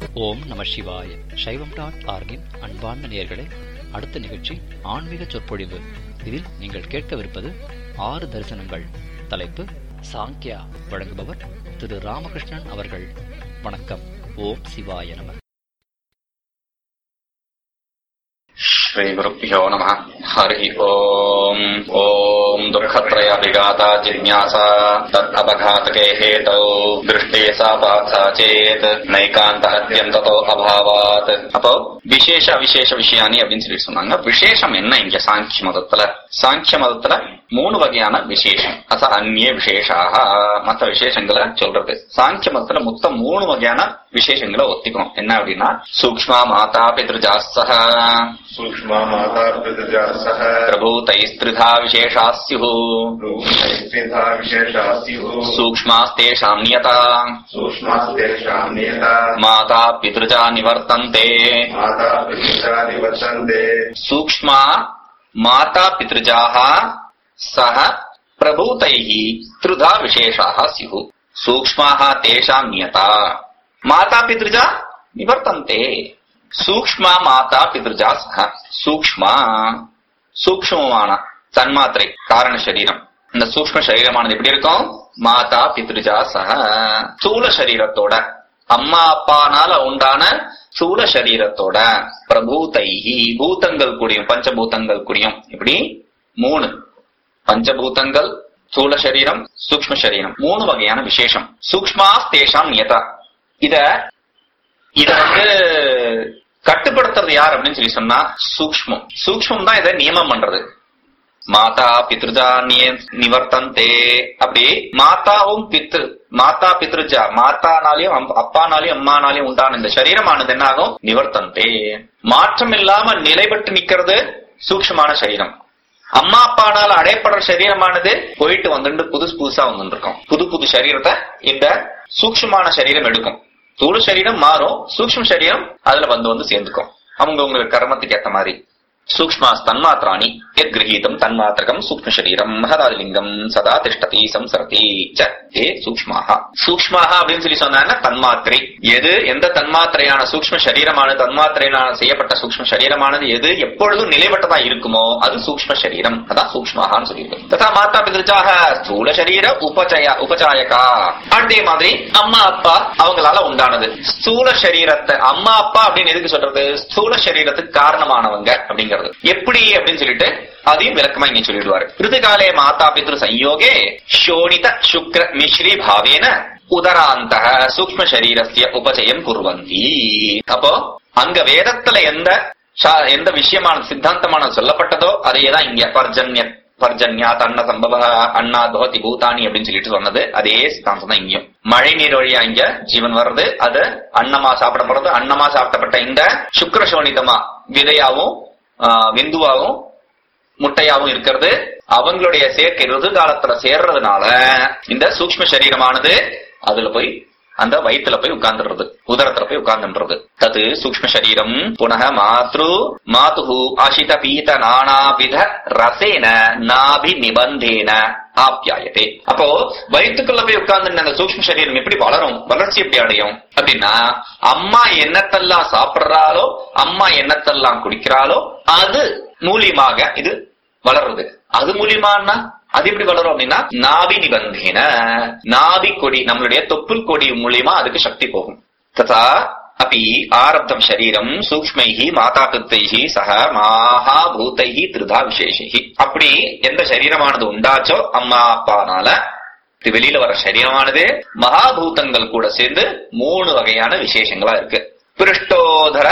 ஓம் நம சிவாய. சைவம்.org-இன் அன்பார்ந்த நேயர்களே, அடுத்த நிகழ்ச்சி ஆன்மீக சொற்பொழிவு. இதில் நீங்கள் கேட்கவிருப்பது 6 தரிசனங்கள். தலைப்பு சாங்கியா. வழங்குபவர் திரு ராமகிருஷ்ணன் அவர்கள். வணக்கம். ஓம் சிவாய நம. ஸ்ரீ குருப்யோ நமः. ஹரி ஓம். ஓம் துக்கத்ரயாபிகாதா ஜிஞாசா தத் அபகாதகே ஹேதௌ திருஷ்டே சா பாத்சா சேத் நைகாந்த அத்யந்ததோ அபாவாத். அப்போ விசேஷ அவிசேஷ விஷயானி அப்படின்னு சொல்லி சொன்னாங்க. விசேஷம் என்ன இங்க சாங்கிய மதத்துல? சாங்கிய மதத்துல 3 வகையான விசேஷம். அத அந்நிய விசேஷாக மற்ற விசேஷங்களை சொல்றது. சாங்கிய மதத்துல மொத்தம் 3 வகையான விசேஷங்களை ஒத்திக்கணும். என்ன அப்படின்னா, சூக்ஷ்மா மாதா பித்ருஜாஸ்ஸஹ, சூக்ஷ்மா மாதா பித்ருஜாஸ்ஸஹ பிரபூதைஸ்த்ரிதா விசேஷாஸ்யுஹு, பிரபூதைஸ்த்ரிதா விசேஷாஸ்யுஹு, சூக்ஷ்மாஸ்தேஷாம் நியதா, சூக்ஷ்மாஸ்தேஷாம் நியதா, மாதா பித்ருஜா நிவர்த்தந்தே, மாதா பித்ருஜா நிவர்த்தந்தே. சூக்ஷ்மா மாதா பித்ருஜாஹ சஹ பிரபூதைஹி த்ரிதா விசேஷாः ஸ்யுः, சூக்ஷ்மாः தேஷாம் நியதா, மாதா பித்ருஜா நிவர்த்தந்தே. சூக்ஷ்மா மாதா பித்ருஜா சஹ. சூக்ஷ்மா சூக்ஷ்மமான தன்மாத்திரை காரண சரீரம். இந்த சூக்ஷ்ம சரீரமானது எப்படி இருக்கும்? மாதா பித்ருஜா சஹ, ஸ்தூல சரீரத்தோட, அம்மா அப்பானால உண்டான ஸ்தூல சரீரத்தோட, பிரபூதைஹி பூதங்கள் கூடியும் பஞ்சபூதங்கள் கூடியும். இப்படி 3 பஞ்சபூதங்கள், ஸ்தூல சரீரம், சூக்ஷ்ம சரீரம், 3 வகையான விசேஷம். சூக்ஷ்மா தேஷாம் நியதா. இத கட்டுப்படுத்துறது யார் அப்படின்னு சொல்லி சொன்னா சூக்ஷ்மம். சூக்ஷ்மம் தான் இதை நியமம் பண்றது. மாதா பித்ருஜா நிவர்த்தந்தே. அப்படி மாதாவும் மாதா பித்ருஜா, மாதானாலையும் அப்பானாலையும் அம்மானாலையும் உண்டான இந்த சரீரமானது என்ன ஆகும்? நிவர்த்தந்தே, மாற்றம் இல்லாம நிலை பெற்று நிக்கிறது சூக்ஷ்மமான சரீரம். அம்மா அப்பானால அடையப்படுற சரீரமானது போயிட்டு வந்துட்டு புதுசா வந்துட்டு இருக்கும். புது சரீரத்தை இந்த சூக்ஷ்மமான சரீரம் எடுக்கும். ஸ்தூல சரீரம் மாறும், சூக்ஷ்ம சரீரம் அதுல வந்து சேர்ந்துக்கும். அவங்க கர்மத்துக்கு ஏத்த மாதிரி. சூக்ஷ்மா தன்மாத்திராணி யத் கிரஹீதம் தன்மாத்திரகம் சூக்ஷ்ம சரீரம் மகதாலிங்கம் சதா திஷ்டதி சம்சரதி ச ஏ சூக்ஷ்மாக. சூக்ஷ்மாக அப்படின்னு சொல்லி சொன்னா தன்மாத்திரை. எந்த தன்மாத்திரையான சூக்ஷ்ம சரீரமானது, தன்மாத்திரையான செய்யப்பட்ட சூக்ஷ்ம சரீரமானது எது எப்பொழுதும் நிலைப்பட்டதா இருக்குமோ அது சூக்ஷ்ம சரீரம். அதான் சூக்ஷ்மாகான்னு சொல்லியிருக்கு. ததா மாதா பித்ருஜாக ஸ்தூல சரீர உபச்சாயகா. அதே மாதிரி அம்மா அப்பா அவங்களால உண்டானது ஸ்தூல சரீரத்தை. அம்மா அப்பா அப்படின்னு எதுக்கு சொல்றது? ஸ்தூல சரீரத்துக்கு காரணமானவங்க அப்படிங்கிறது. எப்படி அப்படின்னு சொல்லிட்டு அதையும் விளக்கமா இங்க சொல்லிடுவாரு. ரிதுகாலே மாதா பித்ரு சம்யோகே ஷோணித சுக்ர மிஸ்ரி பாவேன உதராந்த சூக்ஷ்ம சரீரஸ்ய உபச்சயம் குர்வந்தி. அப்போ அங்க வேதத்துல எந்த விஷயமான சித்தாந்தமான சொல்லப்பட்டதோ அதையேதான் இங்க பர்ஜன்யா தன்ன சம்பவ அண்ணா தோதி பூதானி அப்படின்னு சொல்லிட்டு சொன்னது அதே சித்தாந்தம் தான் இங்கேயும். மழை நீர் வழியா இங்க ஜீவன் வர்றது, அது அன்னமா சாப்பிடப்படுறது. அன்னமா சாப்பிடப்பட்ட இந்த சுக்ரசோனிதமா விதையாவும் விந்துவாவும் முட்டையாவும் இருக்கிறது. அவங்களுடைய சேர்க்கை ருது காலத்துல சேர்றதுனால இந்த சூக்ஷ்ம சரீரமானது அதுல போய் அந்த வயிற்றுல போய் உட்கார்ந்துடுறது, உதரத்துல போய் உட்கார்ந்துன்றது. தது சூக்ஷ்ம சரீரம் புனக மாதுஹு ஆஷித பீத நானாவித ரசேன நாபி நிபந்தேன ஆப்யாயதே. அப்போ வயிற்றுக்குள்ள போய் உட்கார்ந்து அந்த சூக்ஷ்ம சரீரம் எப்படி வளரும், வளர்ச்சி எப்படி அடையும் அப்படின்னா, அம்மா என்னத்தெல்லாம் சாப்பிடுறாளோ, அம்மா என்னத்தெல்லாம் குடிக்கிறாளோ அது மூலியமாக இது வளருது. அது மூலியமானா அது எப்படி வளரும் அப்படின்னா, நாபி நிபந்தேன, நாபி கொடி, நம்மளுடைய தொப்புள் கொடி மூலியமா அதுக்கு சக்தி போகும். ததா அப்படி ஆரப்தம் சரீரம் சூக்ஷ்மைஹி மாதா பித்ரைஹி சஹ மகாபூதைஹி த்ரிதா விசேஷைஹி. அப்படி எந்த சரீரமானது உண்டாச்சோ அம்மா அப்பானால வெளியில வர சரீரமானது மகாபூதங்கள் கூட சேர்ந்து 3 வகையான விசேஷங்களா இருக்கு. பிருஷ்டோதர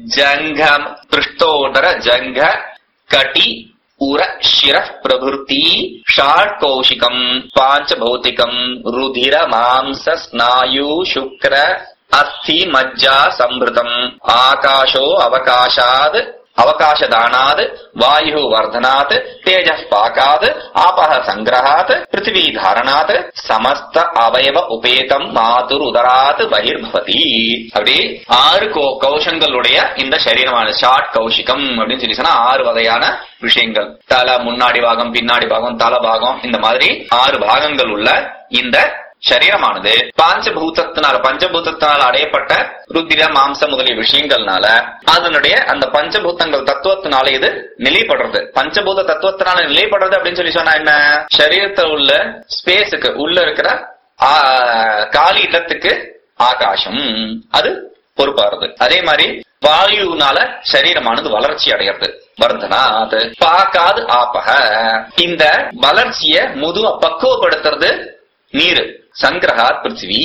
ஜங்க கட்டி உர சிர பிரபுர்த்தி ஷாட் கௌஷிகம் பாஞ்ச பௌத்திகம் ருதிர மாம்ச ஸ்நாயு சுக்ர அஸ்தி மஜ்ஜா சம்பிருதம் ஆகாஷோ அவகாஷாத் அவகாசதானாத் வாயு வர்தனாத் தேஜஸ் பாகாத் ஆபஹ சங்கிரஹாத் பிருத்திவி தாரணாத் சமஸ்த அவயவ உபேதம் மாதுர் உதராத் பகிர்பவதி. அப்படி 6 கௌஷங்களுடைய இந்த சரீரமான ஷாட் கௌஷிகம் அப்படின்னு சொல்லி சொன்னா 6 வகையான விஷயங்கள். தலை, முன்னாடி பாகம், பின்னாடி பாகம், தலை பாகம், இந்த மாதிரி 6 பாகங்கள் உள்ள இந்த சரீரமானது பஞ்சபூதத்தினால் அடையப்பட்ட ருத்திர மாம்சம் முதலிய விஷயங்கள்னால அதனுடைய அந்த பஞ்சபூதங்கள் தத்துவத்தினால இது நிலைப்படுறது. பஞ்சபூத தத்துவத்தினால நிலைப்படுறது அப்படின்னு சொல்லி சொன்னா என்ன? சரீரத்தில் உள்ள ஸ்பேஸுக்கு உள்ள இருக்கிற காலி இடத்துக்கு ஆகாசம் அது பொறுப்பாருது. அதே மாதிரி வாயுனால சரீரமானது வளர்ச்சி அடையிறது. வர்தனாத் பாக்காது ஆபக, இந்த வளர்ச்சிய முதுவ பக்குவப்படுத்துறது நீரு. சங்கிரஹாத் பிருத்திவி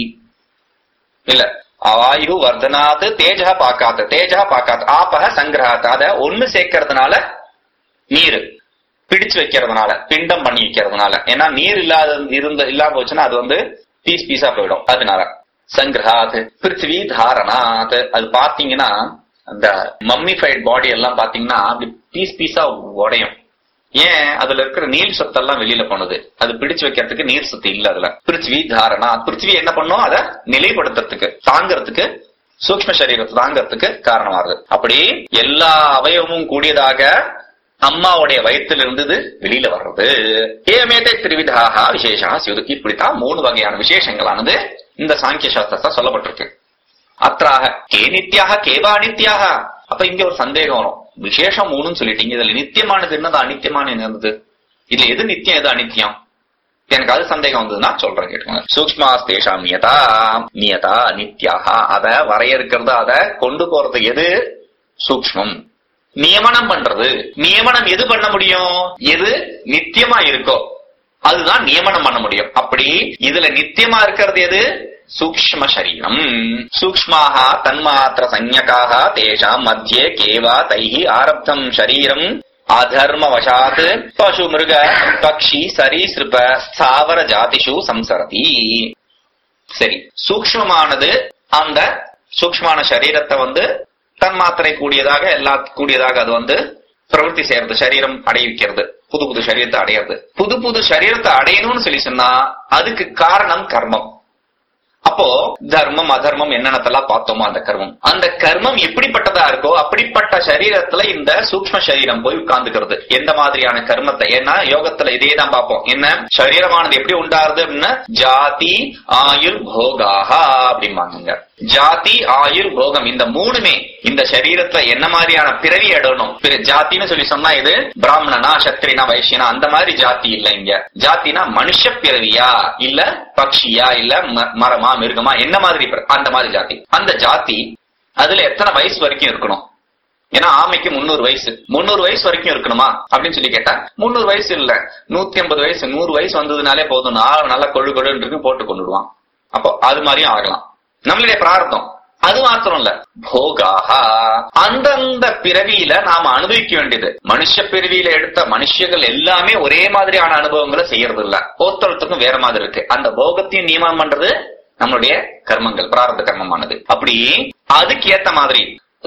இல்ல, வாயு வர்தனாத் தேஜா பாக்காத் ஆபக சங்கிரஹாத், அத ஒண்ணு சேர்க்கறதுனால நீரு பிடிச்சு வைக்கிறதுனால, பிண்டம் பண்ணி வைக்கிறதுனால. ஏன்னா நீர் இல்லாம போச்சுன்னா அது பீஸ் பீஸா போயிடும். அதனால சங்கிரஹாத் பிருத்திவி தாரணாத். அது பாத்தீங்கன்னா அந்த மம்மிஃபைட் பாடி எல்லாம் பாத்தீங்கன்னா அப்படி பீஸ் பீஸா உடையும். ஏன்? அதுல இருக்கிற நீர் சத்தெல்லாம் வெளியில போனது. அது பிடிச்சு வைக்கிறதுக்கு நீர் சத்து இல்ல அதுல. பிருத்திவி தாரணா, பிருத்திவி என்ன பண்ணும்? அதை நிலைப்படுத்துறதுக்கு, தாங்கிறதுக்கு, சூக்ஷ்ம சரீரத்தை தாங்கிறதுக்கு காரணமாகுது. அப்படி எல்லா அவயவமும் கூடியதாக அம்மாவுடைய வயிற்றுல இருந்தது வெளியில வர்றது. ஏமேதை திரிவிதாக விசேஷா சிவது. இப்படித்தான் 3 வகையான விசேஷங்களானது இந்த சாங்கிய சாஸ்திரத்தை சொல்லப்பட்டிருக்கு. அத்ராக கே நித்யாக கேவா அனித்யாக. அப்ப இங்க ஒரு சந்தேகம் வரும். விசேஷம் 3ன்னு சொல்லிட்டீங்க, இதுல நித்தியமானது என்னது, அனித்தியமான என்னது? இதுல எது நித்தியம் எது அனித்தியம்? எனக்கு அது சந்தேகம் வந்ததுன்னா சொல்றேன், கேட்டுக்கோங்க. சூக்ஷ்மாஸ்தேஷாம் நியதா நியதா நித்யாக. அத வரையறுக்கிறது, அத கொண்டு போறது எது? சூக்ஷ்மம். நியமனம் பண்றது, நியமனம் எது பண்ண முடியும்? எது நித்தியமா இருக்கோ அதுதான் நியமனம் பண்ண முடியும். அப்படி இதுல நித்தியமா இருக்கிறது எது? சூக்ஷ்ம சரீரம். சூக்ஷ்மாக தன்மாத்திர சஞ்ஞகாக தேஷாம் மத்தியே கேவா தைஹி ஆரப்தம் சரீரம் அதர்மவசாத் பசு மிருக பக்ஷி சரீஸ்ருப ஸ்தாவர ஜாதிஷு சம்சரதி. சரி, சூக்ஷ்மமானது அந்த சூக்ஷ்மான சரீரத்தை தன்மாத்திரை கூடியதாக எல்லா கூடியதாக அது பிரவருத்தி செய்யறது, சரீரம் அடைவிக்கிறது, புது புது சரீரத்தை அடையிறது. புது புது சரீரத்தை அடையணும்னு சொல்லி சொன்னா அதுக்கு காரணம் கர்மம். அப்போ தர்மம் அதர்மம் என்னென்னத்தெல்லாம் பார்த்தோமோ அந்த கர்மம் எப்படிப்பட்டதா இருக்கோ அப்படிப்பட்ட சரீரத்துல இந்த சூக்ஷ்ம சரீரம் போய் உட்கார்ந்துக்கிறது. எந்த மாதிரியான கர்மத்தை, ஏன்னா யோகத்துல இதே தான் பார்ப்போம். என்ன சரீரமானது எப்படி உண்டாருது அப்படின்னா ஜாதி ஆயுர் போகாஹா அப்படிம்பாங்க. ஜாதி ஆயுர் போகம் இந்த 3மே இந்த சரீரத்துல என்ன மாதிரியான பிறவி அடணும். ஜாத்தின்னு சொல்லி சொன்னா இது பிராமணனா சத்திரினா வைசியனா அந்த மாதிரி ஜாதி இல்ல. இங்க ஜாத்தினா மனுஷ பிறவியா இல்ல பக்ஷியா இல்ல மரமா மிருகமா என்ன மாதிரி அந்த மாதிரி ஜாதி. அந்த ஜாதி அதுல எத்தனை வயசு வரைக்கும் இருக்கணும்? ஏன்னா ஆமைக்கு 300 வயசு 300 வயசு வரைக்கும் இருக்கணுமா அப்படின்னு சொல்லி கேட்டா 300 வயசு இல்ல 150 வயசு 100 வயசு வந்ததுனாலே போதும், நல்லா கொழு கொழுன்னு இருக்கு போட்டு கொண்டுடுவான். அப்போ அது மாதிரியும் ஆகலாம். நம்மளுடைய பிரார்த்தம் அது மாத்திரம் இல்ல, போகாஹா அந்தந்த பிறவியில நாம அனுபவிக்க வேண்டியது. மனுஷ பிறவியில எடுத்த மனுஷர்கள் எல்லாமே ஒரே மாதிரியான அனுபவங்களை செய்யறது இல்ல, ஒருத்தருக்கும் வேற மாதிரி இருக்கு. அந்த போகத்தையும் நியமனம் பண்றது நம்மளுடைய கர்மங்கள், பிராரத்த கர்மமானது. அப்படி அதுக்கு ஏத்த மாதிரி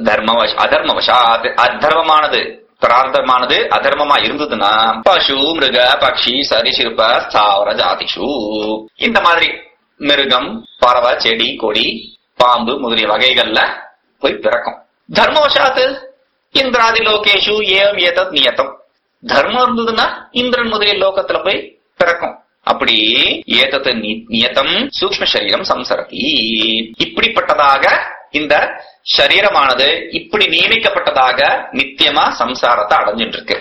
அதர்மவசா அதர்மமானது பிரார்த்தமானது அதர்மமா இருந்ததுன்னா பசு மிருக பக்ஷி சரிசிற்ப ஸ்தாவர ஜாதிஷு இந்த மாதிரி மிருகம் பறவை செடி கொடி பாம்பு முதலிய வகைகள்ல போய் பிறக்கும். தர்மவசாத்து இந்திராதி லோகேஷு ஏவம் ஏதத் நியதம். தர்மம் இருந்ததுன்னா இந்திரன் முதலிய லோகத்துல போய் பிறக்கும். அப்படி ஏதத் நியதம் சூக்ஷ்ம சரீரம் சம்சரதி. இப்படிப்பட்டதாக இந்த சரீரமானது இப்படி நியமிக்கப்பட்டதாக நித்தியமா சம்சாரத்தை அடைஞ்சிட்டு இருக்கு.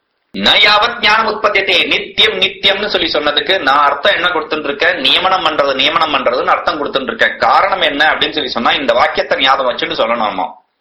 ந யாவத் ஞானம் உற்பத்தியதே. நித்தியம் நித்தியம்னு சொல்லி சொன்னதுக்கு நான் அர்த்தம் என்ன கொடுத்துட்டு இருக்கேன்? நியமனம் பண்றதுன்னு அர்த்தம் கொடுத்துட்டு இருக்கேன். காரணம் என்ன அப்படின்னு சொல்லி சொன்னா இந்த வாக்கியத்தை ஞாபகம் வச்சுட்டு சொல்லணும்.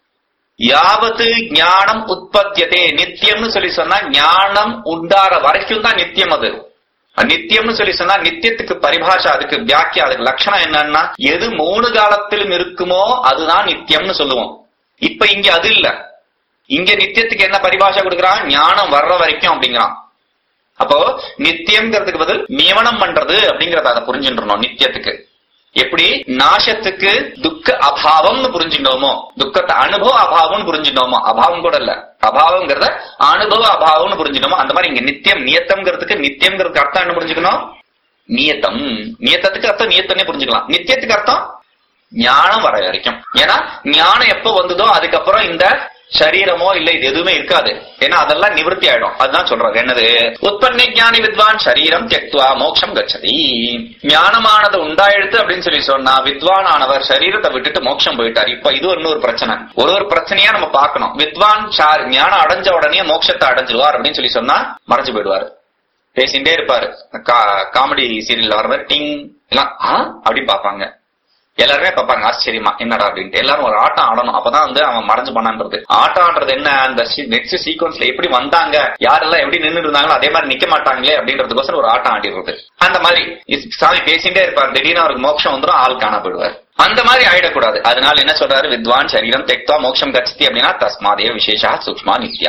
யாவத்து ஞானம் உற்பத்தியதே நித்தியம்னு சொல்லி சொன்னா ஞானம் உண்டார வரைக்கும் தான் நித்தியம். அது நித்தியம்னு சொல்லி சொன்னா நித்தியத்துக்கு பரிபாஷா, அதுக்கு வியாக்கியா, அதுக்கு லட்சணம் என்னன்னா எது 3 காலத்திலும் இருக்குமோ அதுதான் நித்தியம்னு சொல்லுவோம். இப்ப இங்க அது இல்ல. இங்க நித்தியத்துக்கு என்ன பரிபாஷா கொடுக்கறான்? ஞானம் வர்ற வரைக்கும் அப்படிங்கிறான். அப்போ நித்தியம்ங்கிறதுக்கு பதில் நியமனம் பண்றது அப்படிங்கறத அதை புரிஞ்சுட்டோம். நித்தியத்துக்கு எப்படி நாசத்துக்கு துக்க அபாவம்னு புரிஞ்சுட்டோமோ, துக்கத்தை அனுபவ அபாவம்னு புரிஞ்சுட்டோமோ, அபாவம் கூட இல்ல அபாவம்ங்கிறத அனுபவ அபாவம்னு புரிஞ்சுட்டோமோ, அந்த மாதிரி இங்க நித்தியம் நியத்தம்ங்கிறதுக்கு நித்தியம்ங்கிறதுக்கு அர்த்தம் என்ன புரிஞ்சுக்கணும்? நியத்தம். நியத்தத்துக்கு அர்த்தம் நியத்தனே புரிஞ்சுக்கலாம். நித்தியத்துக்கு அர்த்தம் ஞானம் வர வரைக்கும். ஏன்னா ஞானம் எப்ப வந்ததோ அதுக்கப்புறம் இந்த சரீரமோ இல்ல இது எதுவுமே இருக்காது. ஏன்னா அதெல்லாம் நிவர்த்தி ஆயிடும். அதுதான் சொல்றாரு. என்னது? உற்பத்தி ஞானி வித்வான் சரீரம் தியக்த்வா மோட்சம் கச்சதி. ஞானமானது உண்டாயிடுத்து அப்படின்னு சொல்லி சொன்னா வித்வான் ஆனவர் சரீரத்தை விட்டுட்டு மோட்சம் போயிட்டார். இப்ப இது இன்னொரு பிரச்சனை. ஒரு பிரச்சனையா நம்ம பார்க்கணும். வித்வான் ஞானம் அடைஞ்ச உடனே மோட்சத்தை அடைஞ்சிருவார் அப்படின்னு சொல்லி சொன்னா மறைஞ்சு போயிடுவாரு. பேசிட்டே இருப்பாரு. காமெடி சீரியல்ல வர மாதிரி டிங் எல்லாம் அப்படின்னு பாப்பாங்க. எல்லாருமே பாப்பாங்க ஆச்சரியமா என்னடா அப்படின்ட்டு. எல்லாரும் ஒரு ஆட்டம் ஆடணும். அப்பதான் அவன் மறைஞ்சு பண்ணான்றது. ஆட்டம் ஆடுறது என்ன, அந்த நெக்ஸ்ட் சீக்வன்ஸ்ல எப்படி வந்தாங்க, யாரெல்லாம் எப்படி நின்று இருந்தாங்களோ அதே மாதிரி நிக்க மாட்டாங்களே அப்படின்றதுக்கோசரம் ஒரு ஆட்டம் ஆடிடுறது. அந்த மாதிரி சாமி பேசிட்டே இருப்பார். திடீர்னு அவருக்கு மோட்சம் வந்துடும், ஆள் காண போயிடுவார். அந்த மாதிரி ஆயிடக்கூடாது. அதனால என்ன சொல்றாரு? வித்வான் சரீரம் தெக்த்வா மோட்சம் கச்சதி அப்படின்னா தஸ்மாதே விசேஷா சூக்ஷ்மா நித்யா.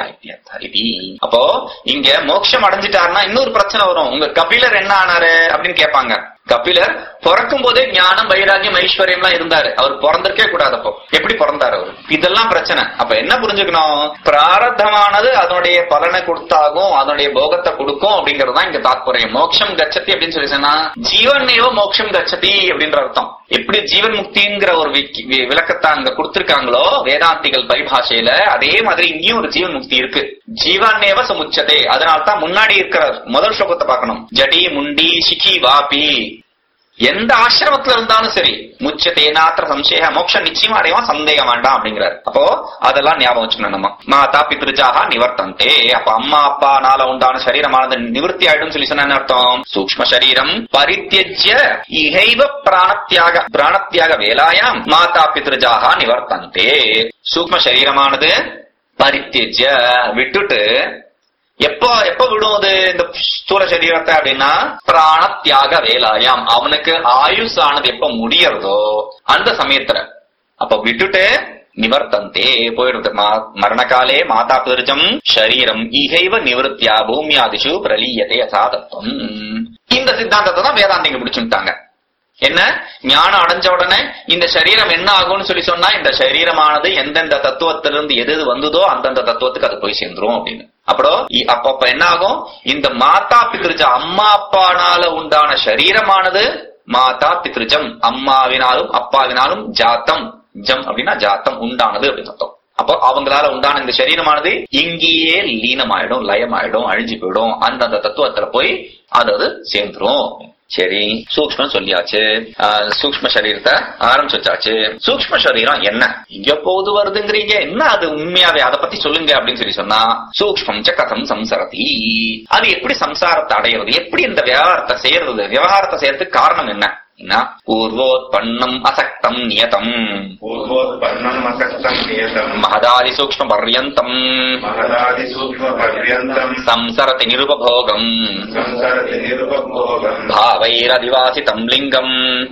அப்போ இங்க மோட்சம் அடைஞ்சிட்டாருன்னா இன்னொரு பிரச்சனை வரும். உங்க கபிலர் என்ன ஆனாரு அப்படின்னு கேட்பாங்க. கபிலர் பிறக்கும் போதே ஞானம் வைராகியம் ஐஸ்வர்யம் எல்லாம் இருந்தாரு. அவர் பிறந்திருக்கே கூடாது. அப்போ எப்படி பிறந்தாரு அவர்? இதெல்லாம் பிரச்சனை. அப்ப என்ன புரிஞ்சுக்கணும்? பிராரத்தமானது அதனுடைய பலனை கொடுத்தாகும், அதனுடைய போகத்தை கொடுக்கும் அப்படிங்கறதுதான் இங்க தாத்பரியம். மோட்சம் கச்சதி அப்படின்னு சொல்லி சொன்னா ஜீவனேவ மோட்சம் கச்சதி அப்படின்ற அர்த்தம். எப்படி ஜீவன் முக்திங்கிற ஒரு விளக்கத்தை அங்க கொடுத்திருக்காங்களோ வேதாந்திகள் பரிபாஷையில, அதே மாதிரி இங்கேயும் ஒரு ஜீவன் முக்தி இருக்கு. ஜீவனேவ சமுச்சதே. அதனால்தான் முன்னாடி இருக்கிற முதல் ஸ்லோகத்தை பார்க்கணும். ஜடி முண்டி சிகி வாபி. எந்த ஆசிரமத்துல இருந்தாலும் சரி முச்சதே நாத்திர சம்சேக மோட்சம் நிச்சயமா அடைவான், சந்தேகம் வேண்டாம் அப்படிங்கிறாரு. அப்போ அதெல்லாம் ஞாபகம் வச்சுக்கணும். நம்ம மாதா பித்ருஜாஹா நிவர்த்தந்தே. அப்ப அம்மா அப்பானால உண்டான சரீரமானது நிவர்த்தி ஆயிடும் சொல்லி சொன்ன அர்த்தம். சூக்ஷ்ம சரீரம் பரித்யஜ்ய இஹைவ பிராணத்யாக வேலாயாம் மாதா பித்ருஜாஹா நிவர்த்தந்தே. சூக்ஷ்ம சரீரமானது பரித்யஜ்ய விட்டுட்டு எப்ப விடும் அது இந்த ஸ்தூல சரீரத்தை அப்படின்னா பிராணத்யாக வேலாயாம். அவனுக்கு ஆயுஷ் ஆனது எப்ப முடியறதோ அந்த சமயத்துல அப்ப விட்டுட்டு நிவர்த்தந்தே போயிடுது. மரணகாலே மாதா பிதர்ஜம் ஷரீரம் இகைவ நிவர்த்தியா பூமியாதிஷு பிரலீயதே அசாதத்துவம். இந்த சித்தாந்தத்தை தான் வேதாந்திங்க பிடிச்சுட்டாங்க. என்ன ஞானம் அடைஞ்ச உடனே இந்த சரீரம் என்ன ஆகும்னு சொல்லி சொன்னா இந்த சரீரமானது எந்தெந்த தத்துவத்திலிருந்து எது வந்ததோ அந்தந்த தத்துவத்துக்கு அது போய் சேர்ந்துரும் அப்படின்னு. அப்ப என்ன ஆகும்? இந்த மாதா பித்ருஜ அம்மா அப்பானால உண்டான சரீரமானது மாதா பித்ருஜம் அம்மாவினாலும் அப்பாவினாலும் ஜாத்தம். ஜம் அப்படின்னா ஜாத்தம் உண்டானது அப்படின்னு அர்த்தம். அப்போ அவங்களால உண்டான இந்த சரீரமானது இங்கேயே லீனமாயிடும், லயமாயிடும், அழிஞ்சு போயிடும். அந்தந்த தத்துவத்துல போய் அது சேர்ந்துரும். சரி, சூக்ஷ்மம் சொல்லியாச்சு. சூக்ஷ்ம சரீரத்தை ஆரம்பிச்சாச்சு. சூக்ஷ்ம சரீரம் என்ன, இங்க போது வருதுங்கிறீங்க, என்ன அது உண்மையாவே அதை பத்தி சொல்லுங்க அப்படின்னு சொல்லி சொன்னா சூக்ஷ்மம் ச கதம் சம்சரதி. அது எப்படி சம்சாரத்தை அடையிறது, எப்படி இந்த விவகாரத்தை செய்யறது, விவகாரத்தை செய்யறதுக்கு காரணம் என்ன? பூர்வோத்பன்னம் அசக்தம் நியதம் மகதாதி சூக்ஷ்ம பர்யந்தம் சம்சரதி நிருபபோகம் பாவைரதிவாசிதம் லிங்கம்.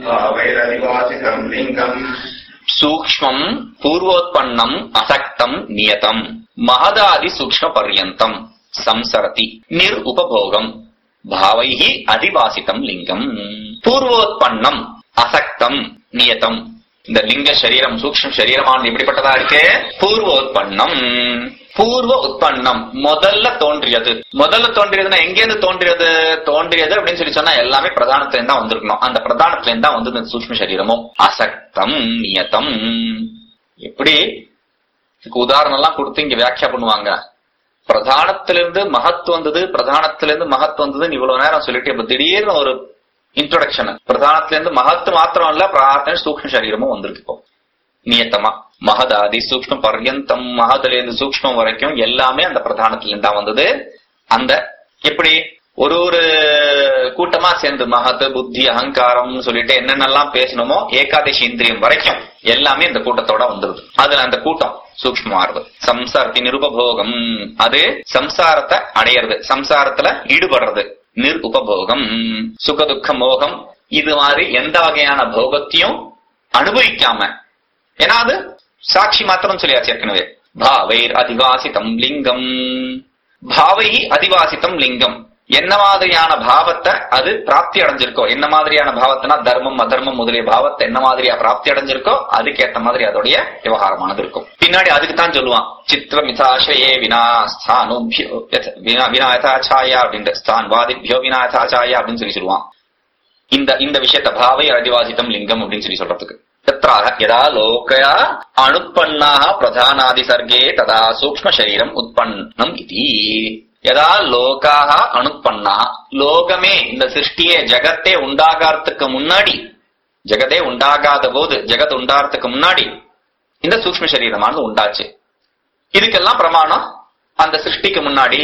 சூக்ஷ்மம் பூர்வோத்பன்னம் அசக்தம் நியதம் மகதாதி சூக்ஷ்ம பர்யந்தம் சம்சரதி நிர் உபபோகம் பாவைஹி அதிவாசிதம் லிங்கம். பூர்வோத்பன்னம் அசக்தம் நியதம். இந்த லிங்க சரீரம் சூக்ஷ்ம சரீரமானது எப்படிப்பட்டதா இருக்கு? பூர்வோத்பன்னம். பூர்வ உற்பன்னம் முதல்ல தோன்றியது. முதல்ல தோன்றியதுன்னா எங்கேருந்து தோன்றியது? தோன்றியது அப்படின்னு சொல்லி சொன்னா எல்லாமே பிரதானத்துல தான் வந்திருக்கணும். அந்த பிரதானத்துல தான் வந்து இந்த சூக்ஷ்ம சரீரமும் அசக்தம் நியதம். எப்படி உதாரணம் எல்லாம் கொடுத்து இங்க வியாக்கியா பண்ணுவாங்க. பிரதானத்திலிருந்து மகத்து வந்தது, பிரதானத்திலிருந்து மகத்து வந்ததுன்னு இவ்வளவு நேரம் சொல்லிட்டு இப்ப திடீர்னு ஒரு இன்ட்ரோடக்ஷன். பிரதானத்திலிருந்து மகத்து மாத்திரம் இல்ல, பிரார்த்தனை சூக்ஷ்ம சரீரமும் வந்திருக்கு. இப்போ நியத்தமா மகதாதி சூக்ஷ்ம பர்யந்தம், மகதுல இருந்து சூக்ஷ்மம் வரைக்கும் எல்லாமே அந்த பிரதானத்திலிருந்து தான் வந்தது. அந்த எப்படி ஒரு கூட்டமா சேர்ந்து மகத்து புத்தி அகங்காரம் சொல்லிட்டு என்னென்னலாம் பேசணுமோ ஏகாதசி இந்திரியம் வரைக்கும் எல்லாமே இந்த கூட்டத்தோட வந்துருது. அதுல அந்த கூட்டம் சூக்ஷ்மாறுது. சம்சாரத்தி நிருபபோகம், அது சம்சாரத்தை அடையிறது, சம்சாரத்துல ஈடுபடுறது. நிர் உபபோகம் சுகதுக்க மோகம், இது மாதிரி எந்த வகையான போகத்தையும் அனுபவிக்காம, ஏன்னா அது சாட்சி மாத்திரம் சொல்லியாச்சு ஏற்கனவே. பாவைர் அதிவாசிதம் லிங்கம், பாவை அதிவாசிதம் லிங்கம், என்ன மாதிரியான பாவத்தை அது பிராப்தி அடைஞ்சிருக்கோ, என்ன மாதிரியான பாவத்தினா தர்மம் அதர்மம் முதலிய பாவத்தை என்ன மாதிரியா பிராப்தி அடைஞ்சிருக்கோ அதுக்கேற்ற மாதிரி அதோடைய விவகாரமானது இருக்கும். பின்னாடி அதுக்கு தான் சொல்லுவான் சித்திரமிதாசயே வினாஸ்தானுபியோ வினாயதாச்சாயா அப்படின்ற ஸ்தான் வாதிபியோ வினாயதாச்சாயா அப்படின்னு சொல்லி சொல்லுவான். இந்த விஷயத்த பாவை அதிவாசிதம் லிங்கம் அப்படின்னு சொல்லி சொல்றதுக்கு तत्राह यदा लोकया अनुत्पन्नाः प्रधानादि सर्गे तदा सूक्ष्म शरीरम उत्पन्नम इति यदा लोकाः अनुत्पन्नाः லோகமே இந்த சிருஷ்டியே ஜகத்தே உண்டாகாததுக்கு முன்னாடி ஜெகதே உண்டாகாத போது ஜெகத் உண்டாகிறதுக்கு முன்னாடி இந்த சூக்ஷ்ம சரீரமானது உண்டாச்சு. இதுக்கெல்லாம் பிரமாணம் அந்த சிருஷ்டிக்கு முன்னாடி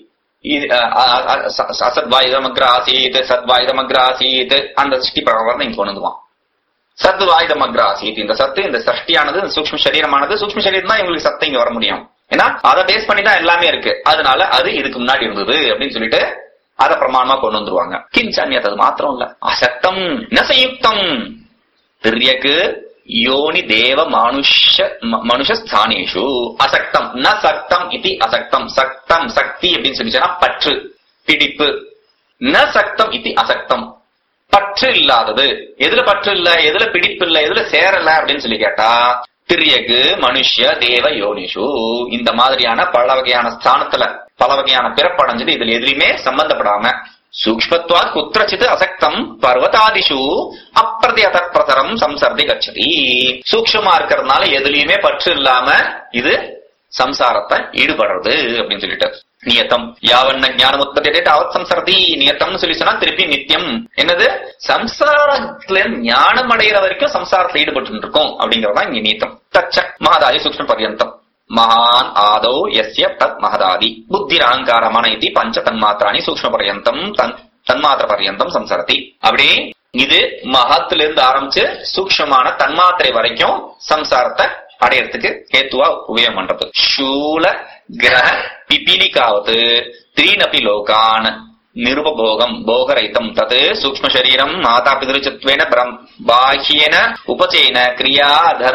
அசத்வாயுதமக்ர ஆசீத் சத்வாயுதமக்ர ஆசீத் அந்த சிருஷ்டி பிரகாரம் இங்க கொண்டுவான். சத்வாயுதமக்ர ஆசீத் இந்த சத்து இந்த சஷ்டியானது சூக்ஷ்ம சரீரமானது சூக்ஷ்ம சரீரம் தான் இவங்களுக்கு சத்து இங்க வர முடியும். ஏன்னா அதை பேஸ் பண்ணி தான் எல்லாமே இருக்கு. அதனால அது இதுக்கு முன்னாடி இருந்தது அப்படின்னு சொல்லிட்டு அத பிரமாணமா கொண்டு வந்துருவாங்க. கிஞ்சான்யத் அது மாத்திரம் இல்ல, அசக்தம் ந சயுக்தம் திரியக்கு யோனி தேவ மனுஷ ஸ்தானேஷு அசக்தம் ந சக்தம் இது அசக்தம். சக்தம் சக்தி அப்படின்னு சொல்லிச்சா பற்று பிடிப்பு. ந சக்தம் இது அசக்தம் பற்று இல்லாதது. எதுல பற்று இல்ல, எதுல பிடிப்பு இல்ல, எதுல சேரல அப்படின்னு சொல்லி கேட்டா திரியக்கு மனுஷ்ய தேவ யோனிஷு இந்த மாதிரியான பல வகையான ஸ்தானத்துல பல வகையான பிறப்படைஞ்சது இதுல எதுலையுமே சம்பந்தப்படாம சூக்ஷ்மத்வா குத்திரச்சித் அசக்தம் பர்வதாதிஷு அப்பிரதியத பிரதரம் சம்சர்தி கச்சதி. சூக்ஷ்மமா இருக்கிறதுனால எதுலயுமே பற்று இல்லாம இது சம்சாரத்தை ஈடுபடுறது அப்படின்னு சொல்லிட்டு நியத்தம் யாவன்ன ஞானம் உற்பத்தி தாவத் சம்சர்தி. நியத்தம்னு சொல்லி சொன்னா திருப்பி நித்தியம் என்னது சம்சாரத்துல ஞானம் அடைகிற வரைக்கும் சம்சாரத்துல ஈடுபட்டு இருக்கும் அப்படிங்கறதுதான் இங்க நியத்தம். தச்ச மகதாதி சூக்ஷ்ம பர்யந்தம் மகான் ஆதோ யஸ்ய தத் மகதாதி புத்தி அகங்காரமான இது பஞ்ச தன்மாத்திராணி சூக்ஷ்ம பர்யந்தம் தன்மாத்திர பர்யந்தம் சம்சரதி. அப்படி இது மகத்துல இருந்து ஆரம்பிச்சு சூக்ஷ்மமான தன்மாத்திரை வரைக்கும் சம்சாரத்தை அடையறதுக்கு ஹேத்துவா உபயோகம் பண்றது. சூல கிரக பிபிலிகாவது த்ரீனபி லோகான் நிருபபோகம் போகரைத்தம் தத் சூக்ஷ்ம சரீரம் மாதா பிதருச்சத்வேன பாஹ்யேன உபச்சேன கிரியா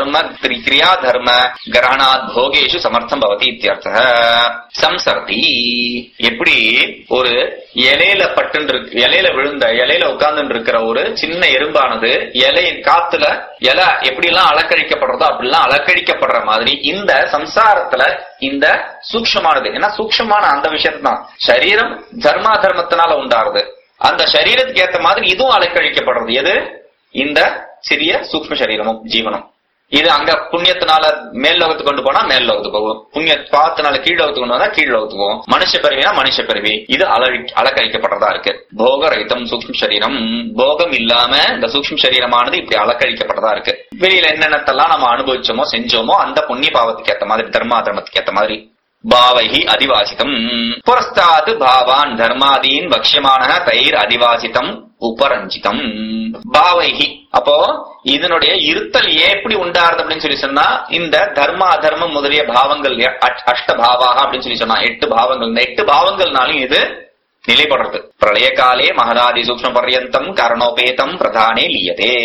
தர்ம கிரகணாத் போகேஷு சமர்த்தம் பவதி இத்யர்த்தः. சம்சர்தி எப்படி ஒரு இலையில இலையில விழுந்த இலையில உட்கார்ந்து இருக்கிற ஒரு சின்ன எறும்பானது இலையின் காத்துல இலை எப்படி எல்லாம் அலக்கழிக்கப்படுறதோ அப்படிலாம் அலக்கழிக்கப்படுற மாதிரி இந்த சம்சாரத்துல இந்த சூக்ஷ்மமானது ஏன்னா சூக்ஷ்மமான அந்த விஷயத்தான் சரீரம் தர்மத்தினால உண்டாருது. அந்த சரீரத்துக்கு ஏத்த மாதிரி இதுவும் அலக்கழிக்கப்படுறது. எது இந்த சிறிய சூக்ஷ்ம சரீரமும் ஜீவனம். இது அங்க புண்ணியத்தினால மேல் லோகத்துக்கு கொண்டு போனா மேல் லோகத்துக்கு போகும், புண்ணிய பாவத்தினால கீழ் லோகத்துக்கு கொண்டு வந்தா கீழ் லோகத்துக்கு போகும். மனுஷ பிறவினா மனுஷ பிறவி இது அலக்கழிக்கப்படுறதா இருக்கு. போக ரகிதம் சூக்ஷ்ம சரீரம் போகம் இல்லாம இந்த சூக்ஷ்ம சரீரமானது இப்படி அலக்கழிக்கப்பட்டதா இருக்கு. வெளியில என்னென்னத்தெல்லாம் நம்ம அனுபவிச்சோமோ செஞ்சோமோ அந்த புண்ணிய பாவத்துக்கு ஏத்த மாதிரி தர்மத்துக்கு ஏத்த மாதிரி பாவைஹி அதிவாசிதம் புரஸ்தாத் பாவான் தர்மாதீன் பக்ஷ்யமான தைர் அதிவாசிதம் உபரஞ்சிதம் பாவைஹி. அப்போ இதனுடைய இருத்தல் எப்படி உண்டாருது அப்படின்னு சொல்லி சொன்னா இந்த தர்ம அதர்மம் முதலிய பாவங்கள் அஷ்ட பாவாக அப்படின்னு சொல்லி சொன்னா 8 பாவங்கள். இந்த 8 பாவங்கள்னாலும் இது நிலைப்படுறது. பிரளய காலே மகதாதி சூக்ஷ்ம பர்யந்தம் கரணோபேதம் பிரதானே லீயதே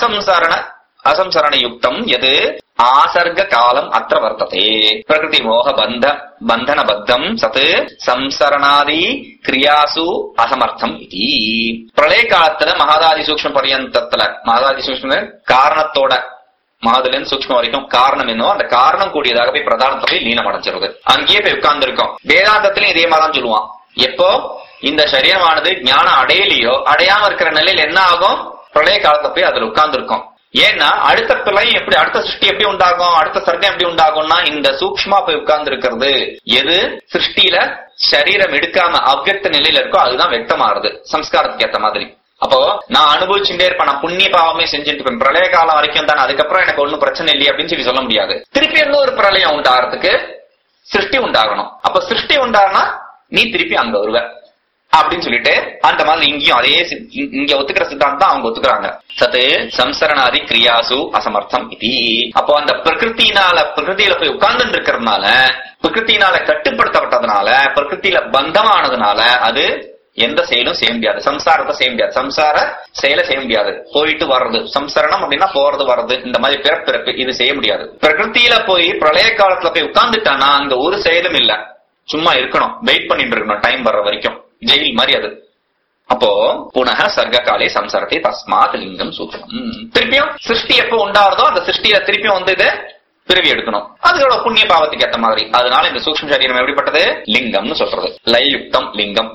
அசம்சரண யுக்தம் எது ஆசர்க காலம் அற்ற வர்த்ததே பிரகிருதி மோக பந்தன பத்தம் சத் சம்சரணாதி கிரியாசு அசமர்த்தம் இது. பிரளய காலத்துல மகாதாதி சூக்ஷ்ம பர்யந்தத்துல மகாதாதி சூக்ஷ்ம காரணத்தோட மகாதுல இருந்து சூக்ஷ்ம வரைக்கும் காரணம் என்னவோ அந்த காரணம் கூடியதாக போய் பிரதானத்தை போய் லீனம் அடைஞ்சிருது. அங்கேயே போய் உட்கார்ந்து இருக்கோம். வேதாந்தத்திலையும் இதே மாதிரிதான் சொல்லுவான். எப்போ இந்த சரீரமானது ஞானம் அடையலையோ அடையாம இருக்கிற நிலையில என்ன ஆகும் பிரளய காலத்தை போய் அதுல உட்கார்ந்து இருக்கோம். ஏன்னா அடுத்த பிரளயம் எப்படி அடுத்த சிருஷ்டி எப்படி உண்டாகும் அடுத்த சர்க்கம் எப்படி உண்டாகும்னா இந்த சூக்ஷ்மா போய் உட்கார்ந்து இருக்கிறது எது சிருஷ்டியில சரீரம் எடுக்காம அவ்யக்த நிலையில இருக்கோ அதுதான் வெக்தமாறுது சம்ஸ்காரத்துக்கு ஏத்த மாதிரி. அப்போ நான் அனுபவிச்சுட்டே இருப்பேன், நான் புண்ணிய பாவமே செஞ்சுட்டு இருப்பேன், பிரளய காலம் வரைக்கும் தானே, அதுக்கப்புறம் எனக்கு ஒன்னும் பிரச்சனை இல்லையே அப்படின்னு சொல்லி சொல்ல முடியாது. திருப்பி இருந்து ஒரு பிரளயம் உண்டாகிறதுக்கு சிருஷ்டி உண்டாகணும். அப்ப சிருஷ்டி உண்டாகனா நீ திருப்பி அங்க வருவ அப்படின்னு சொல்லிட்டு அந்த மாதிரி இங்கேயும் அதே இங்க ஒத்துக்கிற சித்தாந்தம் அவங்க ஒத்துக்கிறாங்க. சத்து சம்சரணாதி கிரியாசு அசமர்த்தம் இது. அப்போ அந்த பிரகிருத்தியில போய் உட்கார்ந்து இருக்கிறதுனால பிரகிருத்தினால கட்டுப்படுத்தப்பட்டதுனால பிரகிருத்தியில பந்தமானதுனால அது எந்த செயலும் செய்ய முடியாது, சம்சாரத்தை செய்ய முடியாது, சம்சார செயலை செய்ய முடியாது. போயிட்டு வர்றது சம்சரணம் அப்படின்னா போறது வர்றது இந்த மாதிரி பிறப்பிறப்பு இது செய்ய முடியாது. பிரகிருத்தியில போய் பிரளய காலத்துல போய் உட்கார்ந்துட்டானா அங்க ஒரு செயலும் இல்ல, சும்மா இருக்கணும், வெயிட் பண்ணிட்டு இருக்கணும் டைம் வர்ற வரைக்கும், ஜெயில் மாதிரி அது. அப்போ புனக சர்க்க காலே சம்சாரத்தை தஸ்மாத் லிங்கம் சூக்ஷ்மம். திருப்பியும் சிருஷ்டி எப்போ உண்டாகிறதோ அந்த சிருஷ்டியில திருப்பியும் வந்து இது பிறவி எடுக்கணும், அதோட புண்ணிய பாவத்துக்கு ஏத்த மாதிரி. அதனால இந்த சூக்ஷ்ம சரீரம் எப்படிப்பட்டது லிங்கம்னு சொல்றது, லயயுக்தம் லிங்கம்.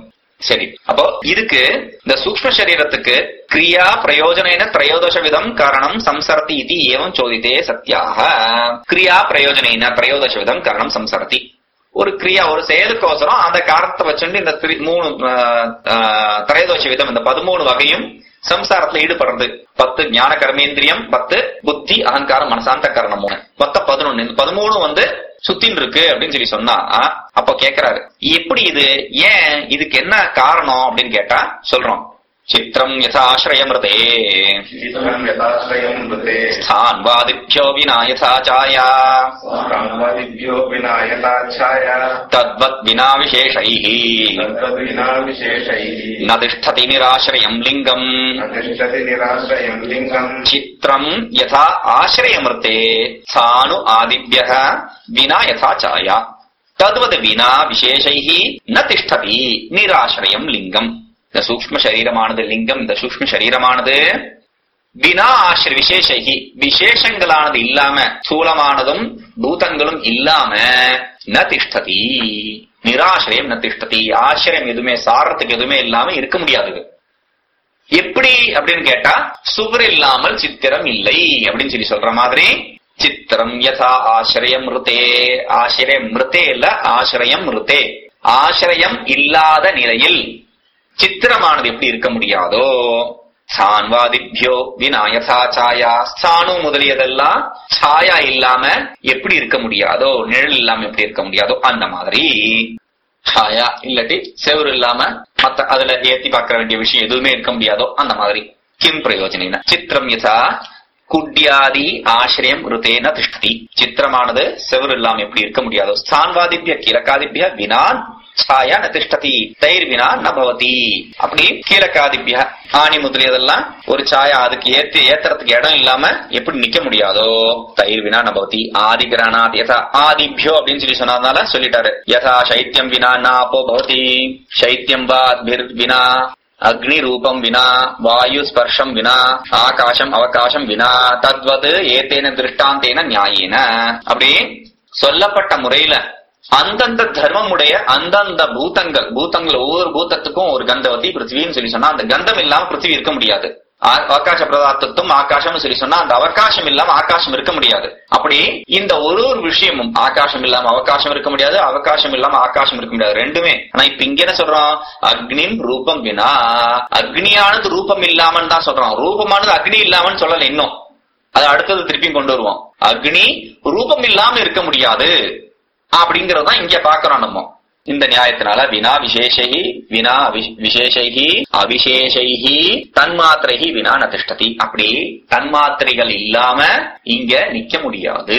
சரி, அப்போ இதுக்கு இந்த சூக்ஷ்ம சரீரத்துக்கு கிரியா பிரயோஜன திரையோதச விதம் காரணம் சம்சரதி இது ஏவம் சோதித்தே சத்யாக. கிரியா பிரயோஜன திரையோதச விதம் காரணம் சம்சரதி. ஒரு கிரியா ஒரு செயலுக்கோசரம் அந்த காரணத்தை வச்சுட்டு இந்த 3 திரையோதச விதம் இந்த 13 வகையும் சம்சாரத்துல ஈடுபடுறது. 10 ஞான கர்மேந்திரியம், 10 புத்தி அகங்காரம் மனசாந்த கரணம், 3 மொத்தம் 11. இந்த 13 சுத்தின் இருக்கு அப்படின்னு சொல்லி சொன்னா அப்ப கேக்குறாரு எப்படி இது, ஏன் இதுக்கு என்ன காரணம் அப்படின்னு கேட்டா சொல்றோம். சித்திரம் யதாஸ்ரயமிருதே ஸ்தான்வாதிப்யோ வினா யதா சாயா தத்வத் வினா விசேஷைஹ ந திஷ்டதி நிராஸ்ரயம் லிங்கம். சித்திரம் யதா ஆஸ்ரயமிருதே ஸ்தானு ஆதிப்யः வினா யதா சாயா தத்வத் வினா விசேஷைஹ ந திஷ்டதி நிராஸ்ரயம் லிங்கம். இந்த சூக்ஷ்ம சரீரமானது லிங்கம், இந்த சூக்ஷ்ம சரீரமானது வினா ஆசிரிய விசேஷகி விசேஷங்களானது இல்லாம, சூலமானதும் பூதங்களும் இல்லாம ந திஷ்டதி நிராசிரியம் ந திஷ்டதி, ஆசிரியம் எதுவுமே சாரத்துக்கு எதுவுமே இல்லாம இருக்க முடியாது. எப்படி அப்படின்னு கேட்டா சுவர் இல்லாமல் சித்திரம் இல்லை அப்படின்னு சொல்லி சொல்ற மாதிரி சித்திரம் யதா ஆசிரியம் மிருதே, ஆசிரியம் மிருதே இல்ல ஆசிரியம் மிருதே, ஆசிரியம் இல்லாத நிலையில் சித்திரமானது எப்படி இருக்க முடியாதோ சான்வாதிப்யோ வினா யதா சாயா, ஸ்தானு முதலியதெல்லாம் சாயா இல்லாம எப்படி இருக்க முடியாதோ, நிழல் இல்லாம எப்படி இருக்க முடியாதோ அந்த மாதிரி சாயா இல்லாட்டி செவரு இல்லாம மத்த அதுல ஏத்தி பார்க்க வேண்டிய விஷயம் எதுவுமே இருக்க முடியாதோ அந்த மாதிரி. கிம் பிரயோஜன சித்திரம் யதா குட்யாதி ஆசிரியம் ருதேன திஷ்டதி, சித்திரமானது செவரு இல்லாம எப்படி இருக்க முடியாதோ ஸ்தான்வாதிப்ய கீழக்காதிப்ய வினா சாயா ந திஷ்டதி தைர் வினா ந பவதி. அப்படி கீழக்காதிப்ய ஆணி முதலியதெல்லாம் ஒரு சாயா அதுக்கு ஏத்துறதுக்கு இடம் இல்லாம எப்படி நிக்க முடியாதோ தைர் வினா ந பவதி. ஆதி கிரணாத் யதா ஆதிபியோ அப்படின்னு சொல்லி சொன்னதுனால சொல்லிட்டாரு. யதா சைத்தியம் வினா நாபோ பவதி, சைத்தியம் வா அத்பிர் வினா அக்னி ரூபம் வினா வாயு ஸ்பர்ஷம் வினா ஆகாசம் அவகாசம் வினா தத்வது ஏத்தேன திருஷ்டாந்தேன நியாயேன. அப்படி சொல்லப்பட்ட முறையில அந்தந்த தர்மம் உடைய அந்தந்த பூத்தங்கள் ஒவ்வொரு பூத்தத்துக்கும் ஒரு கந்தவதி பிருத்திவின்னு சொல்லி சொன்னா அந்த கந்தம் இல்லாம பிருத்திவி இருக்க முடியாது. அவகாச பிரதார்த்தத்தும் ஆகாசம் சொல்லி சொன்னா அந்த அவகாசம் இல்லாம ஆகாசம் இருக்க முடியாது. அப்படி இந்த ஒரு விஷயமும் ஆகாசம் இல்லாம அவகாசம் இருக்க முடியாது, அவகாசம் இல்லாம ஆகாசம் இருக்க முடியாது, ரெண்டுமே. ஆனா இப்ப இங்க என்ன சொல்றோம், அக்னின் ரூபம் வினா, அக்னியானது ரூபம் இல்லாமன்னு தான் சொல்றோம், ரூபமானது அக்னி இல்லாமன்னு சொல்லல. இன்னும் அது அடுத்தது திருப்பி கொண்டு வருவோம். அக்னி ரூபம் இல்லாம இருக்க முடியாது அப்படிங்கறதான் இங்க பாக்குறோம் நம்ம இந்த நியாயத்தினால. வினா விசேஷைஹி வினா விசேஷைஹி அவிசேஷைஹி தன்மாத்திரைஹி வினா ந திஷ்டதி. அப்படி தன்மாத்திரைகள் இல்லாம இங்க நிக்க முடியாது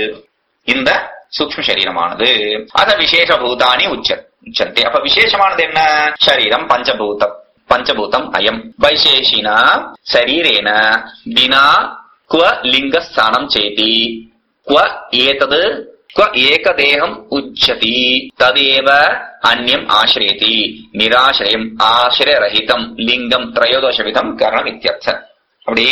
இந்த சூக்ஷ்ம சரீரமானது. அத விசேஷ பூதானி உச்சந்தே. அப்ப விசேஷமானது என்ன, சரீரம் பஞ்சபூதம் அயம் வைசேஷினா சரீரேன வினா क्व लिंगस्थानं चेति क्व एतद् क्व एकदेहम् उच्यति तदेव अन्यम् आश्रयति निराश्रयम् आश्रयरहितम् लिंगम् त्रयोदशविधम् कारणम् इत्यर्थ. அப்படி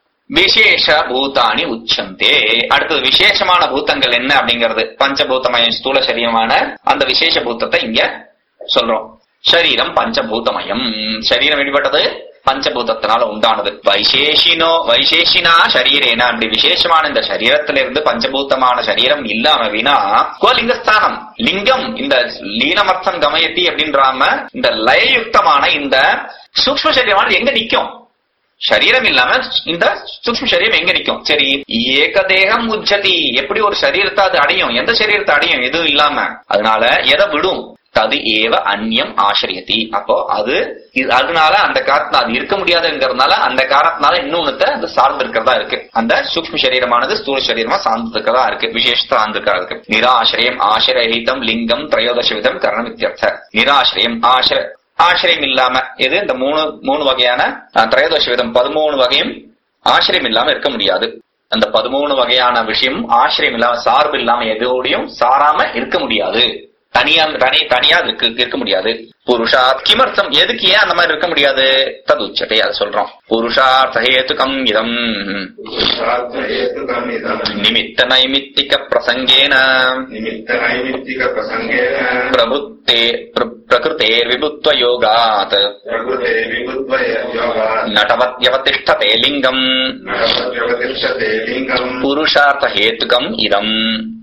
விசேஷ பூதானி உச்சந்தே. அடுத்தது விசேஷமான பூத்தங்கள் என்ன அப்படிங்கிறது, பஞ்சபூதமயம் ஸ்தூல சரீரமான அந்த விசேஷ பூத்தத்தை இங்க சொல்றோம். சரீரம் பஞ்சபூதமயம், சரீரம் வெளிப்பட்டது பஞ்சபூதத்தினால உண்டானது. வைசேஷினா சரீரேனா, அப்படி விசேஷமான இந்த சரீரத்திலிருந்து பஞ்சபூதமான சரீரம் இல்லாம வினா லிங்கஸ்தானம், லிங்கம் இந்த லீனமர்த்தம் கமயத்தி அப்படின்றாம இந்த லயயுக்தமான இந்த சூக்ஷ்ம சரீரமானது எங்க நிக்கும், சரீரம் இல்லாம இந்த சூக்ஷ்ம சரீரம் எங்க நிக்கும். சரி, ஏகதேகம் உச்சதி, எப்படி ஒரு சரீரத்தை அது அடையும், எந்த சரீரத்தை அடையும், எதுவும் இல்லாம. அதனால எதை விடும், தது ஏவ அந்நியம் ஆசிரியத்தி. அப்போ அது அதனால அந்த காரணம் அது இருக்க முடியாதுங்கிறதுனால அந்த காரணத்தினால இன்னொன்னு அது சார்ந்து இருக்கிறதா இருக்கு. அந்த சூக்ஷ்ம சரீரமானது ஸ்தூல சரீரமா சார்ந்து இருக்கிறதா இருக்கு, விசேஷத்தை சார்ந்து இருக்கிறதா இருக்கு. நிராசிரியம் ஆசிரயிதம் லிங்கம் திரையோதசவிதம் கரணம் இத்தியர்த்த. நிராசிரியம் ஆசிரியம் இல்லாம எது, இந்த மூணு வகையான திரையோதசவிதம் 13 வகையும் ஆசிரியம் இல்லாம இருக்க முடியாது. அந்த 13 வகையான விஷயம் ஆசிரியம் இல்லாம சார்பு இல்லாம எதோடையும் சாராம இருக்க முடியாது தனியா இருக்க முடியாது. புருஷார்த் கிமர்த்தம், எதுக்கு ஏன் அந்த மாதிரி இருக்க முடியாது? தது உச்சத்தை அதை சொல்றோம். புருஷார்த்த ஹேதுகம் இதம் நிமித்த நைமித்திக பிரசங்கேன பிரகிருதேர் விபுத்வ யோகாத் நடவத்யவதிஷ்டதே லிங்கம் புருஷார்த்த ஹேதுகம் இதம்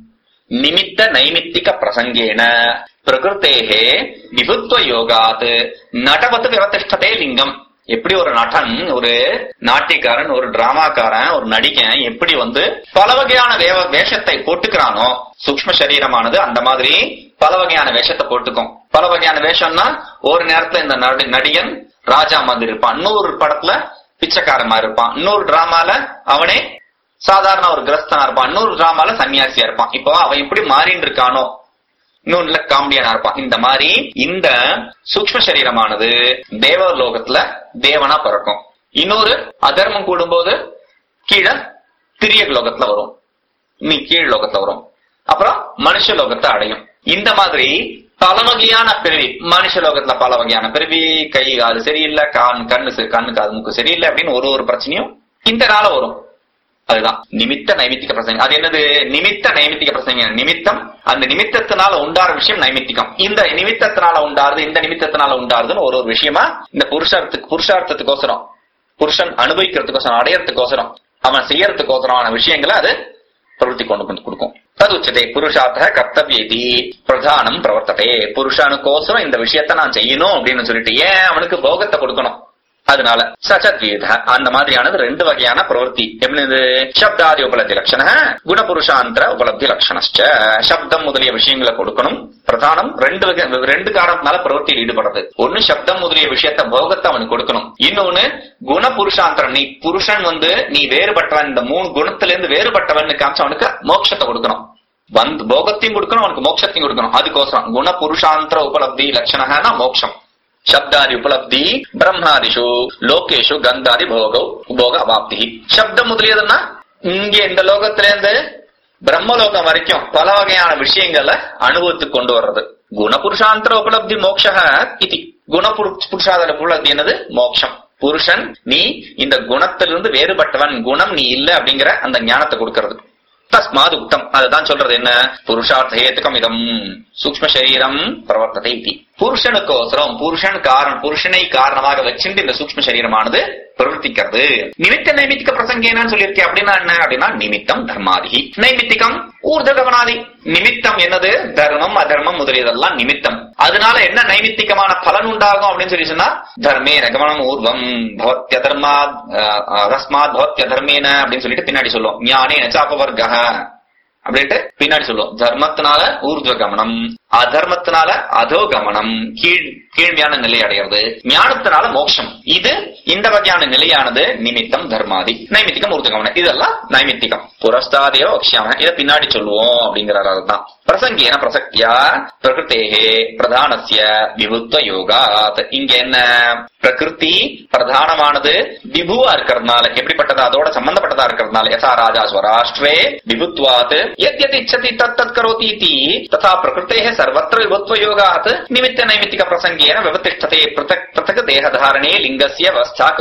நிமித்த நைமித்திக பிரசங்கேன பிரகிருத்தேஹே விபுத்வ யோகாத் நடவத் விவதிஷ்டதே லிங்கம். எப்படி ஒரு நடன், ஒரு நாட்டியக்காரன், ஒரு டிராமாக்காரன், ஒரு நடிகன் எப்படி பல வகையான வேஷத்தை போட்டுக்கிறானோ, சூக்ஷ்ம சரீரமானது அந்த மாதிரி பல வகையான வேஷத்தை போட்டுக்கும். பல வகையான வேஷம்னா ஒரு நேரத்துல இந்த நடிகன் ராஜா மாதிரி இருப்பான், இன்னொரு படத்துல பிச்சைக்காரமா இருப்பான், இன்னொரு டிராமால அவனே சாதாரண ஒரு கிரஸ்தனா இருப்பான், இன்னொரு டிராமால சன்னியாசியா இருப்பான். இப்போ அவன் எப்படி மாறின்னு இருக்கானோ, இன்னொன்னுல காமெடியனா இருப்பான். இந்த மாதிரி இந்த சூக்ஷ்ம சரீரமானது தேவலோகத்துல தேவனா பிறக்கும். இன்னொரு அதர்மம் கூடும்போது கீழே திரிய லோகத்துல வரும், நீ கீழ் லோகத்துல வரும், அப்புறம் மனுஷ லோகத்தை அடையும். இந்த மாதிரி பல வகையான பிறவி, மனுஷ லோகத்துல பல வகையான பிறவி, கை காது சரியில்லை, கண்ணு காது மூக்கு சரியில்லை அப்படின்னு ஒரு பிரச்சனையும் இந்த நாள வரும். அதுதான் நிமித்த நைமித்திக பிரசங்கம். அது என்னது? நிமித்த நைமித்திக பிரசங்கம். நிமித்தம், அந்த நிமித்தத்தினால உண்டார விஷயம் நைமித்திகம். இந்த நிமித்தத்தினால உண்டாருது, இந்த நிமித்தத்தினால உண்டாருதுன்னு ஒரு விஷயமா இந்த புருஷார்த்தத்துக்கோசரம், புருஷன் அனுபவிக்கிறதுக்கோசரம், அடையறதுக்கோசரம், அவன் செய்யறதுக்கோசரமான விஷயங்களை அது பிரவருத்தி கொண்டு கொடுக்கும். தது உச்சதே புருஷார்த்த கர்த்தவியதி பிரதானம் பிரவர்த்ததே. புருஷனுக்கோசரம் இந்த விஷயத்த நான் செய்யணும் அப்படின்னு சொல்லிட்டு ஏன் அவனுக்கு போகத்தை கொடுக்கணும். அதனால சச்சத்வீத அந்த மாதிரியானது ரெண்டு வகையான பிரவருத்தி. எப்படி? சப்தாதி உபலப்தி லட்சண, குணபுருஷாந்தர உபலப்தி லட்சணச்ச. சப்தம் முதலிய விஷயங்களை கொடுக்கணும். பிரதானம் ரெண்டு காரணத்தினால பிரவருத்தியில் ஈடுபடுறது. ஒன்னு சப்தம் முதலிய விஷயத்த போகத்தை அவனுக்கு கொடுக்கணும். இன்னொன்னு குணபுருஷாந்தரம், நீ புருஷன் நீ வேறுபட்டவன், இந்த 3 குணத்திலிருந்து வேறுபட்டவன் காமிச்சு அவனுக்கு மோட்சத்தை கொடுக்கணும். போகத்தையும் கொடுக்கணும், அவனுக்கு மோட்சத்தையும் கொடுக்கணும். அதுக்கோசரம் குணபுருஷாந்தர உபலப்தி லட்சணனா மோட்சம். சப்தாதி உபலப்தி பிரம்மாதிஷு லோகேஷு கந்தாதி போக அவாப்தி. சப்தம் முதலியதுன்னா இங்க இந்த லோகத்திலேருந்து பிரம்மலோகம் வரைக்கும் பல வகையான விஷயங்களை அனுபவத்துக்கு கொண்டு வர்றது. குணபுருஷாந்தர உபலப்தி மோக்ஷ இது. குணபுருஷாந்தர உபலப்தி என்னது? மோட்சம். புருஷன் நீ இந்த குணத்திலிருந்து வேறுபட்டவன், குணம் நீ இல்ல அப்படிங்கிற அந்த ஞானத்தை கொடுக்கிறது. தஸ்மாத் உக்தம், அதுதான் சொல்றது என்ன? புருஷார்த்த ஹேதுகம் இதம் சூக்ஷ்ம சரீரம் பிரவர்த்ததை இதி. புருஷனுக்கோசரம், புருஷனை காரணமாக வச்சுட்டு இந்த சூக்ஷ்ம சரீரமானது பிரவர்த்திக்கிறது. நிமித்த நைமித்திக பிரசங்கேன்னு சொல்லியிருக்கேன். அப்படின்னா என்ன? அப்படின்னா நிமித்தம் தர்மாதி, நைமித்திகம் ஊர்தகவனாதி. நிமித்தம் என்னது? தர்மம் அதர்மம் முதலியதெல்லாம் நிமித்தம். அதனால என்ன நைமித்திகமான பலன் உண்டாகும் அப்படின்னு சொல்லி சொன்னா, தர்மே ரகமனம் ஊர்வம் பவத்ய தர்மாத் ரஸ்மாத் பவத்ய தர்மேன அப்படின்னு சொல்லிட்டு பின்னாடி சொல்லுவோம். ஞானே நச்சாபவர்க அப்படின்ட்டு பின்னாடி சொல்லுவோம். தர்மத்தினால ஊர்துவ கமனம், அதர்மத்தினால அதோ கமனம், கீழ்மையான நிலை அடைகிறது. ஞானத்தினால மோட்சம். இது இந்த வகையான நிலையானது நிமித்தம் தர்மாதி. நைமித்திகம் ஊர்துவ கமனம் இதெல்லாம் நைமித்திகம். புரஸ்தாதேவ வக்ஷ்யாம, இதை பின்னாடி சொல்லுவோம் அப்படிங்கிறார். அதுதான் பிரசங்கேன பிரசக்தியா பிரகிருத்தேஹே பிரதானஸ்ய விபுத்வ யோகாத். இங்க என்ன? பிரகிருதி பிரதானமானது விபுவா இருக்கிறதுனால, எப்படிப்பட்டதா? அதோட சம்பந்தப்பட்டதா இருக்கிறதுனால. யசா ராஜா ஸ்வராஷ்டிரே விபுத்வாத் யத்யத் இச்சதி தத்தத் கரோதி இதி ததா பிரகிருத்தேஹ சர்வத்ர விபுத்வ யோகாத் நிமித்த நைமித்திக பிரசங்கேன விவதிஷ்டதே பிரதக் தேகதாரணே லிங்கஸ்ய வஸ்தாம்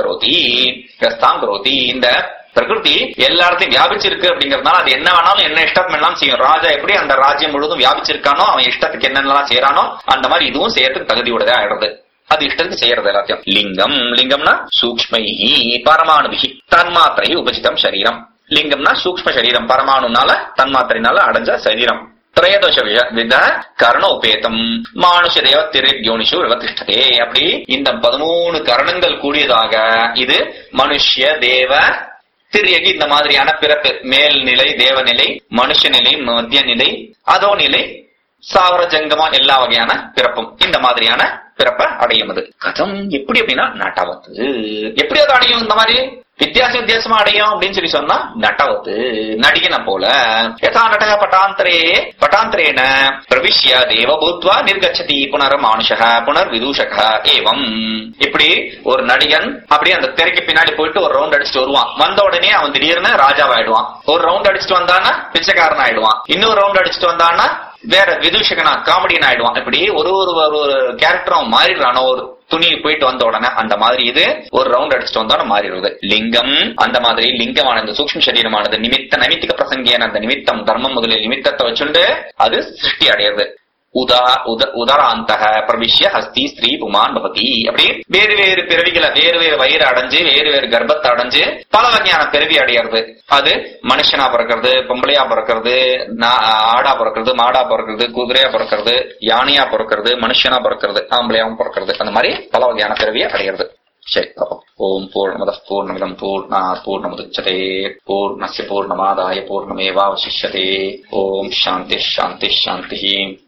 கரோதி. இந்த பிரகிருதி எல்லாத்தையும் வியாபிச்சிருக்கு அப்படிங்கறதுனால அது என்ன வேணாலும் என்ன இஷ்டம் எல்லாம் செய்யும். ராஜா எப்படி அந்த ராஜ்யம் முழுவதும் வியாபிச்சிருக்கானோ, அவன் இஷ்டத்துக்கு என்னென்னலாம் செய்யறானோ அந்த மாதிரி இதுவும் செய்யறதுக்கு தகுதியோட ஆயிடுறது. அது இஷ்டத்துக்கு செய்யறது எல்லாத்தையும். லிங்கம், லிங்கம்னா சூக்ஷ்மைஹி பரமாணுபிஹி தன்மாத்திரை உபசிதம் சரீரம். லிங்கம்னா சூக்ஷ்ம சரீரம், பரமாணுனால தன்மாத்திரைனால அடைஞ்ச சரீரம். திரயோதச வித கரணோபேதம் மானுஷ தேவ திரியோனிஷு விவதிஷ்டதே. அப்படி இந்த 13 கரணங்கள் கூடியதாக இது மனுஷ்ய தேவ திரியகி இந்த மாதிரியான பிறப்பு, மேல்நிலை தேவநிலை, மனுஷ நிலை, மத்திய நிலை, அதோ நிலை, சாவர ஜங்கமா எல்லா வகையான பிறப்பும் இந்த மாதிரியான பிறப்ப அடையும். அது கதம் எப்படி அப்படின்னா நட்டவத்து. எப்படி அது அடையும்? இந்த மாதிரி வித்தியாசமா அடையும் அப்படின்னு சொல்லி சொன்னா நட்டவத்து நடிகனை போல. யதா நட்டக பட்டாந்தரேன பிரவிஷ்ய தேவபூத்வா நிர்கச்சதி புனர் மானுஷக புனர் விதூஷக ஏவம். இப்படி ஒரு நடிகன் அப்படியே அந்த திரைக்கு பின்னாடி போயிட்டு ஒரு ரவுண்ட் அடிச்சுட்டு வருவான். வந்த உடனே அவன் திடீர்னு ராஜாவாயிடுவான். ஒரு ரவுண்ட் அடிச்சுட்டு வந்தான்னா பிச்சைக்காரன் ஆயிடுவான். இன்னொரு ரவுண்ட் அடிச்சுட்டு வந்தான்னா வேற விதூஷகனா காமெடியன் ஆயிடுவான். இப்படி ஒரு ஒரு கேரக்டரும் மாறிடுறானோ ஒரு துணி போயிட்டு வந்த உடனே அந்த மாதிரி இது ஒரு ரவுண்ட் அடிச்சுட்டு வந்தோட மாறிடுவது. லிங்கம் அந்த மாதிரி லிங்கமானது சூக்ஷ்ம சரீரமானது நைமித்திக பிரசங்கியான அந்த நிமித்தம் தர்மம் முதலில் நிமித்தத்தை வச்சுண்டு அது சிருஷ்டி அடையிறது. உதராந்தக பிரவிஷ்ய ஹஸ்தி ஸ்ரீ புமான் பவதி. அப்படி வேறு வேறு பிறவிகளை வேறு வேறு வயிறு அடைஞ்சு வேறு வேறு கர்ப்பத்தை அடைஞ்சு பல வகையான பிறவி அடையிறது. அது மனுஷனா பிறக்கிறது, பொம்பளையா பிறக்கிறது, ஆடா பிறக்கிறது, மாடா பிறக்கிறது, குதிரையா பிறக்கிறது, யானையா பிறக்கிறது, மனுஷனா பிறக்கிறது, ஆம்பளையாவும் பிறக்கிறது. அந்த மாதிரி பல வகையான பிறவியை அடையிறது. சரி, ஓம் பூர்ணமதః பூர்ணமிதம் பூர்ணாத் பூர்ணமுதச்யதே பூர்ணஸ்ய பூர்ணமாதாய பூர்ணமேவாவசிஷ்யதே. ஓம் சாந்தி சாந்தி சாந்தி.